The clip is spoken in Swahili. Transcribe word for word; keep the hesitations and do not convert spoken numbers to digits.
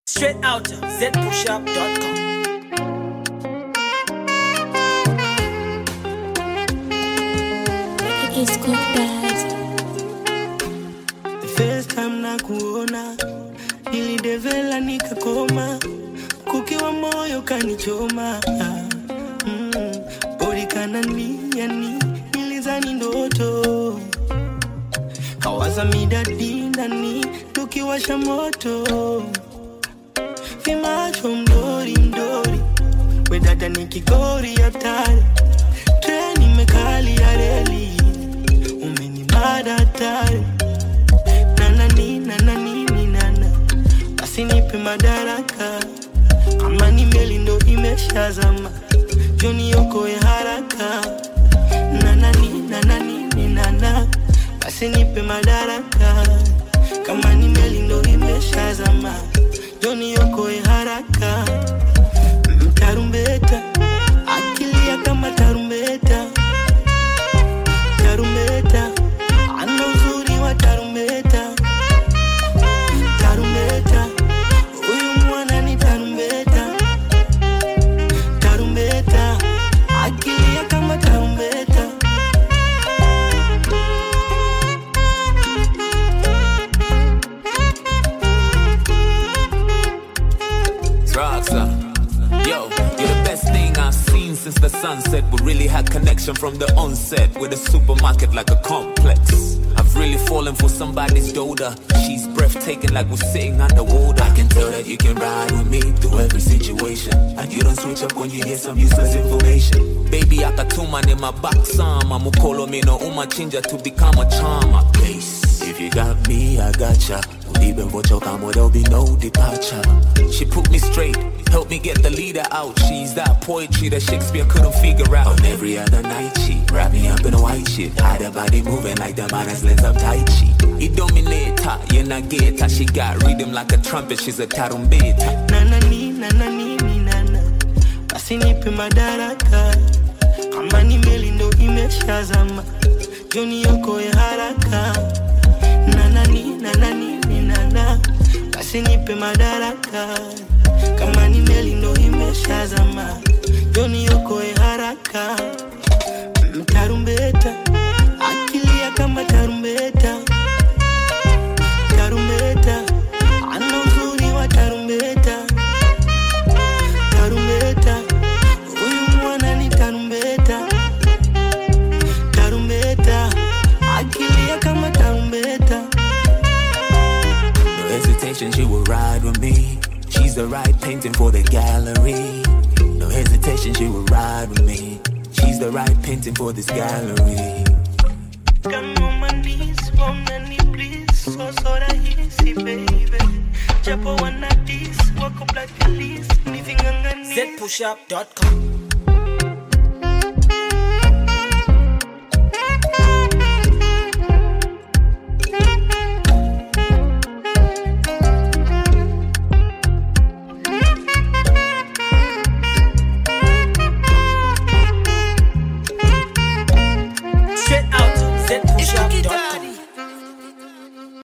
Straight out z push up dot com. It's good bad. The first time na kuona nilidevela nikakoma, kukiwa moyo kanichoma. mm. Bodi kananiani nilizani ndoto, kawaza midadi ndani tukiwasha moto. Vimacho mdori mdori, wedada nikigori hatari, treni mekali ya reli, umenibada hatari. Nanani nanani ni nana, basi nipe madaraka, kama ni meli ndo imeshazama, joni yokoe haraka. Nanani nanani ni nana, basi nipe madaraka, kama ni meli ndo imeshazama, joni yokoe haraka. Tarumbeta, akilia kama tarumbeta. Tarumbeta, ana uzuri wa tarumbeta. Tarumbeta, huyu mwana ni tarumbeta. Tarumbeta, akilia kama tarumbeta. Yo, you're the best thing I've seen since the sunset. We really had connection from the onset, with a supermarket like a complex. I've really fallen for somebody's daughter. She's breathtaking like we're sitting underwater. I can tell that you can ride with me through every situation, and you don't switch up when you hear some useless information. Baby, akatuma ni mabaksama, mukolo mino umachinja to become a charmer. Place. If you got me, I gotcha. Even for Chokamo, there'll be no departure. She put me straight, helped me get the leader out. She's that poetry that Shakespeare couldn't figure out. On every other night, she wrap me up in a white sheet, had her body moving like the man has lens up Tai Chi. He dominate her, you not get her. She got rhythm like a trumpet, she's a tarumbeta. Nanani nanani ni nana, basi nipe madaraka, kama ni meli ndo imeshazama, joni yokoe haraka. Nanani nanani ni nana, basi nipe madaraka, kama ni meli ndo imeshazama, joni yokoe haraka. Tarumbeta, akilia kama tarumbeta. Tarumbeta, ana uzuri wa tarumbeta. Tarumbeta, huyu mwana ni tarumbeta. Tarumbeta, akilia kama tarumbeta. No hesitation, she will ride with me. She's the right painting for the gallery. No hesitation, she will ride with me. She's the right painting for this gallery. Come on my knees, woman, please. So sorry, easy, baby. Japo wana dis, wako black police. z push up dot com.